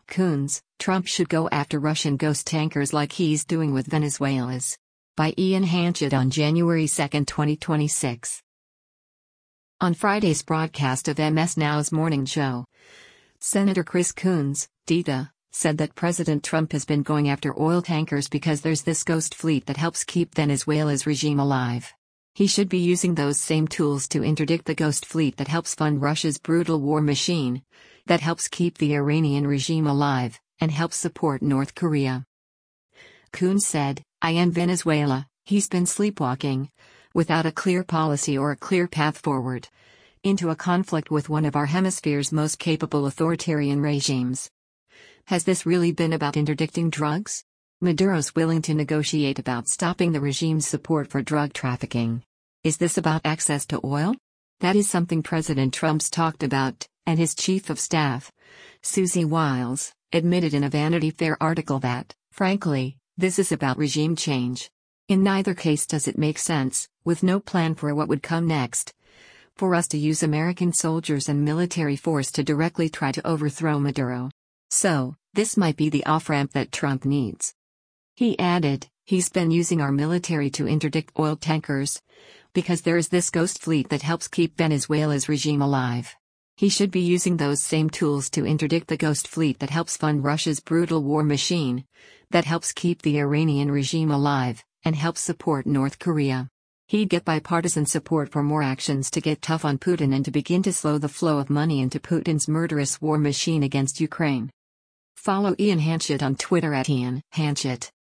Coons, Trump should go after Russian ghost tankers like he's doing with Venezuela's. By Ian Hanchett on January 2, 2026. On Friday's broadcast of MS Now's Morning Joe, Senator Chris Coons, DTA, said that President Trump has been going after oil tankers because there's this ghost fleet that helps keep Venezuela's regime alive. He should be using those same tools to interdict the ghost fleet that helps fund Russia's brutal war machine, that helps keep the Iranian regime alive, and helps support North Korea. Coons said, in Venezuela, he's been sleepwalking, without a clear policy or a clear path forward, into a conflict with one of our hemisphere's most capable authoritarian regimes. Has this really been about interdicting drugs? Maduro's willing to negotiate about stopping the regime's support for drug trafficking. Is this about access to oil? That is something President Trump's talked about, and his chief of staff, Susie Wiles, admitted in a Vanity Fair article that, frankly, this is about regime change. In neither case does it make sense, with no plan for what would come next, for us to use American soldiers and military force to directly try to overthrow Maduro. So, this might be the off-ramp that Trump needs. He added, he's been using our military to interdict oil tankers, because there is this ghost fleet that helps keep Venezuela's regime alive. He should be using those same tools to interdict the ghost fleet that helps fund Russia's brutal war machine, that helps keep the Iranian regime alive, and helps support North Korea. He'd get bipartisan support for more actions to get tough on Putin and to begin to slow the flow of money into Putin's murderous war machine against Ukraine. Follow Ian Hanchett on Twitter @IanHanchett.